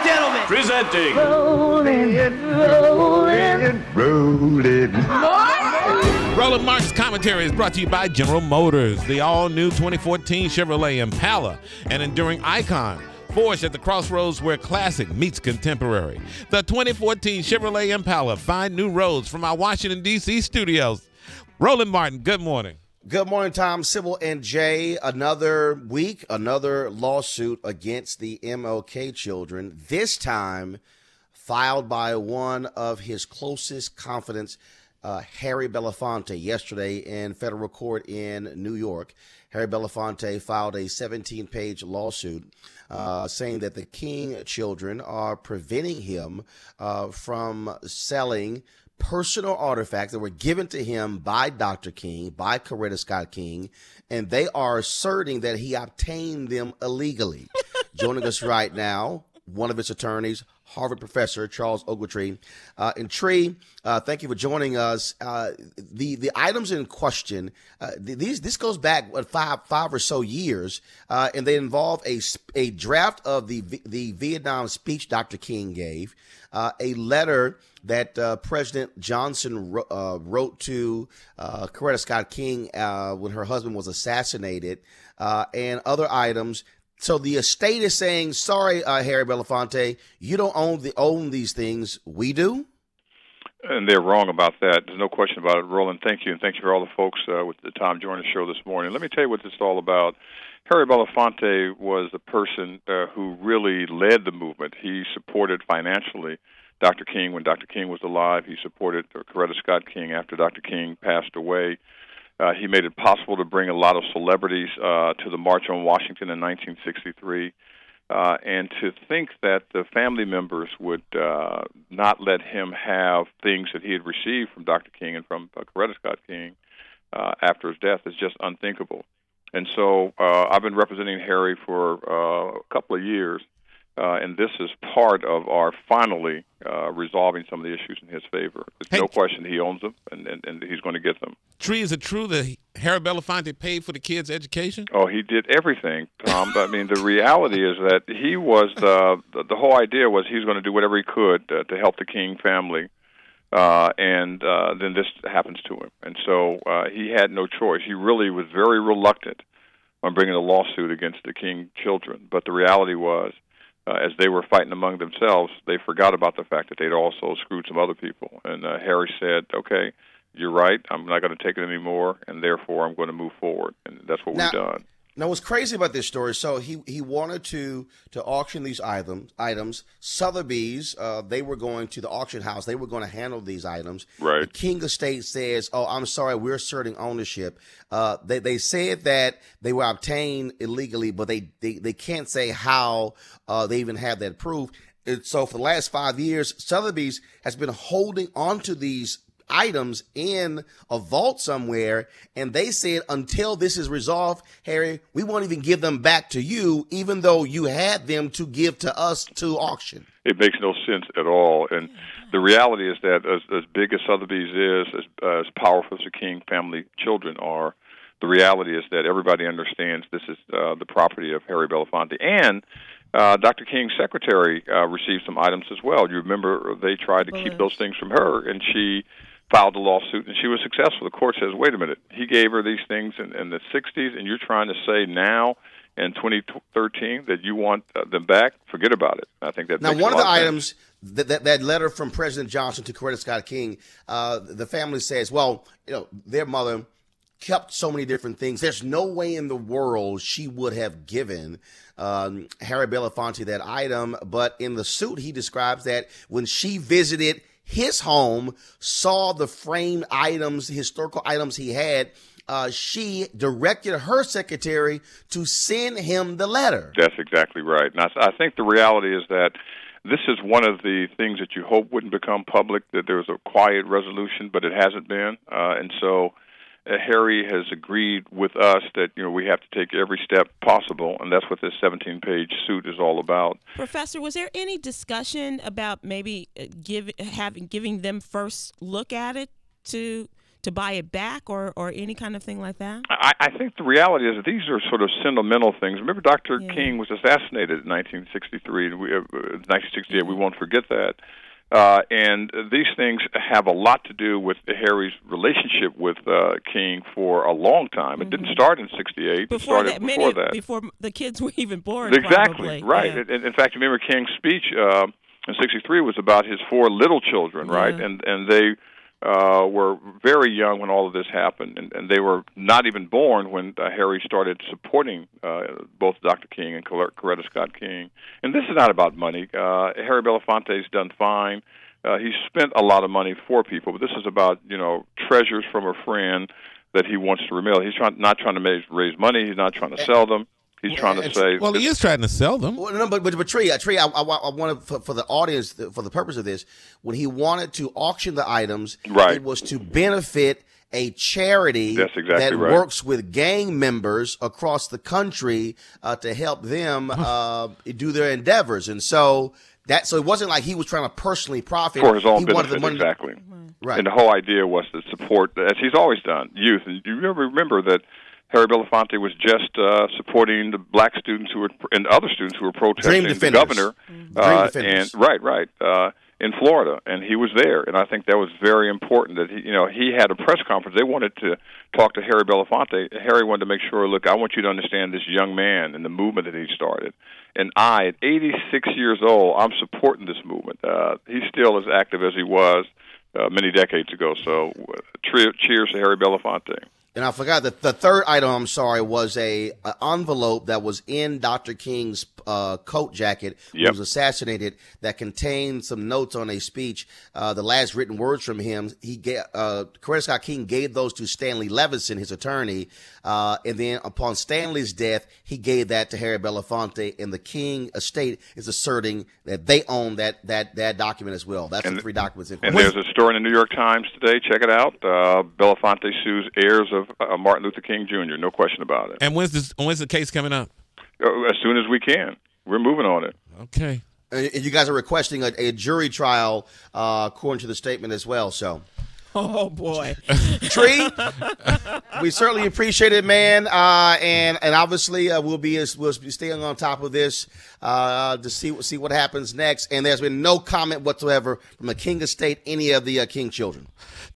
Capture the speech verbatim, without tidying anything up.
and gentlemen, presenting Rolling, rolling, rolling. Roland Martin's commentary is brought to you by General Motors, the all-new twenty fourteen Chevrolet Impala, an enduring icon, forged at the crossroads where classic meets contemporary. The twenty fourteen Chevrolet Impala, find new roads from our Washington, D C studios. Roland Martin, good morning. Good morning, Tom, Sybil, and Jay. Another week, another lawsuit against the M L K children, this time filed by one of his closest confidants, uh, Harry Belafonte, yesterday in federal court in New York. Harry Belafonte filed a seventeen-page lawsuit uh, saying that the King children are preventing him uh, from selling personal artifacts that were given to him by Doctor King, by Coretta Scott King, and they are asserting that he obtained them illegally. Joining us right now, one of its attorneys, Harvard professor Charles Ogletree. Uh, and Tree, uh, thank you for joining us. Uh, the the items in question, uh, these this goes back what, five five or so years, uh, and they involve a a draft of the the Vietnam speech Doctor King gave, uh, a letter that uh, President Johnson ro- uh, wrote to uh, Coretta Scott King uh, when her husband was assassinated, uh, and other items. So the estate is saying, sorry, uh, Harry Belafonte, you don't own the own these things. We do. And they're wrong about that. There's no question about it. Roland, thank you, and thank you for all the folks uh, with the Tom Joyner show this morning. Let me tell you what this is all about. Harry Belafonte was the person uh, who really led the movement. He supported financially Doctor King when Doctor King was alive. He supported Coretta Scott King after Doctor King passed away. Uh, he made it possible to bring a lot of celebrities uh, to the March on Washington in nineteen sixty-three. Uh, and to think that the family members would uh, not let him have things that he had received from Doctor King and from uh, Coretta Scott King uh, after his death is just unthinkable. And so uh, I've been representing Harry for uh, a couple of years. Uh, and this is part of our finally uh, resolving some of the issues in his favor. There's hey, no question he owns them, and, and, and he's going to get them. Tree, is it true that Harry Belafonte paid for the kids' education? Oh, he did everything, Tom. I mean, the reality is that he was, uh, the, the whole idea was he was going to do whatever he could uh, to help the King family, uh, and uh, then this happens to him. And so uh, he had no choice. He really was very reluctant on bringing a lawsuit against the King children, but the reality was, Uh, as they were fighting among themselves, they forgot about the fact that they'd also screwed some other people. And uh, Harry said, okay, you're right, I'm not going to take it anymore, and therefore I'm going to move forward. And that's what now, we've done. Now, what's crazy about this story, so he, he wanted to to auction these items. items. Sotheby's, uh, they were going to the auction house. They were going to handle these items. Right. The King estate says, oh, I'm sorry, we're asserting ownership. Uh, they, they said that they were obtained illegally, but they, they, they can't say how uh, they even have that proof. And so for the last five years, Sotheby's has been holding onto these items in a vault somewhere, and they said until this is resolved, Harry, we won't even give them back to you, even though you had them to give to us to auction. It makes no sense at all. And the reality is that as, as big as Sotheby's is, as, uh, as powerful as the King family children are, the reality is that everybody understands this is uh, the property of Harry Belafonte. And Uh, Doctor King's secretary uh, received some items as well. You remember they tried to keep those things from her, and she filed a lawsuit, and she was successful. The court says, wait a minute, he gave her these things in, in the sixties, and you're trying to say now in twenty thirteen that you want uh, them back? Forget about it. I think that Now, makes one a of the lot of items, that, that, that letter from President Johnson to Coretta Scott King, uh, the family says, well, you know, their mother kept so many different things. There's no way in the world she would have given um, Harry Belafonte that item. But in the suit, he describes that when she visited his home, saw the framed items, historical items he had, uh, she directed her secretary to send him the letter. That's exactly right. And I, I think the reality is that this is one of the things that you hope wouldn't become public, that there was a quiet resolution, but it hasn't been. Uh, and so Uh, Harry has agreed with us that, you know, we have to take every step possible, and that's what this seventeen-page suit is all about. Professor, was there any discussion about maybe uh, give, having giving them first look at it to to buy it back or, or any kind of thing like that? I, I think the reality is that these are sort of sentimental things. Remember, Doctor Yeah. King was assassinated in nineteen sixty-three, and we, uh, nineteen sixty-eight. We won't forget that. Uh, and these things have a lot to do with Harry's relationship with uh, King for a long time. It didn't start in sixty-eight. Before it started that, before many, that. before the kids were even born. Exactly, probably. right. Yeah. In, in fact, remember King's speech uh, in sixty-three was about his four little children, right? Yeah. And and they uh, were very young when all of this happened, and, and they were not even born when uh, Harry started supporting uh, both Doctor King and Coretta Scott King. And this is not about money. Uh, Harry Belafonte's done fine. Uh, he's spent a lot of money for people, but this is about, you know, treasures from a friend that he wants to remember. He's trying, not trying to make, raise money. He's not trying to sell them. He's trying to say. Well, he is trying to sell them. Well, no, but but, but Tree, uh, Tree, I, I, I wanted for, for the audience, for the purpose of this, when he wanted to auction the items, Right. it was to benefit a charity That's exactly that right. works with gang members across the country uh, to help them uh, do their endeavors, and so that so it wasn't like he was trying to personally profit for his own he wanted benefit, the money to- exactly. Right. And the whole idea was to support, as he's always done, youth. And you remember that Harry Belafonte was just uh, supporting the black students who were and other students who were protesting the defenders. governor, Dream uh, defenders. and right, right, uh, in Florida, and he was there. And I think that was very important. That he, you know, he had a press conference. They wanted to talk to Harry Belafonte. Harry wanted to make sure, look, I want you to understand this young man and the movement that he started. And I, at eighty-six years old, I'm supporting this movement. Uh, he's still as active as he was uh, many decades ago. So, uh, tre- cheers to Harry Belafonte. And I forgot that the third item, I'm sorry, was a, a envelope that was in Doctor King's uh, coat jacket when Yep. he was assassinated that contained some notes on a speech. Uh, the last written words from him, he gave, uh, Coretta Scott King gave those to Stanley Levison, his attorney. Uh, and then upon Stanley's death, he gave that to Harry Belafonte, and the King estate is asserting that they own that that that document as well. That's And- the three documents. In And there's a story in the New York Times today. Check it out. Uh, Belafonte sues heirs of uh, Martin Luther King Junior No question about it. And when's this? When's the case coming up? Uh, as soon as we can. We're moving on it. Okay. And you guys are requesting a, a jury trial, uh, according to the statement as well. So, Oh, boy. Tree, we certainly appreciate it, man. Uh, and and obviously uh, we'll be we'll be staying on top of this uh, to see see what happens next. And there's been no comment whatsoever from the King estate, any of the uh, King children.